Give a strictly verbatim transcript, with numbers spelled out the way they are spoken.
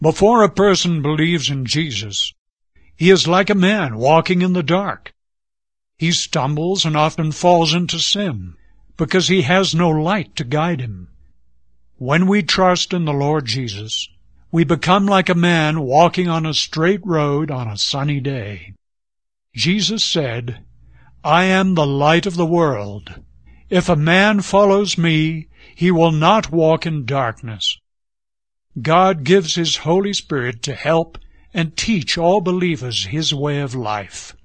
Before a person believes in Jesus, he is like a man walking in the dark. He stumbles and often falls into sin because he has no light to guide him. When we trust in the Lord Jesus, we become like a man walking on a straight road on a sunny day. Jesus said, "I am the light of the world. If a man follows me, he will not walk in darkness." God gives His Holy Spirit to help and teach all believers His way of life.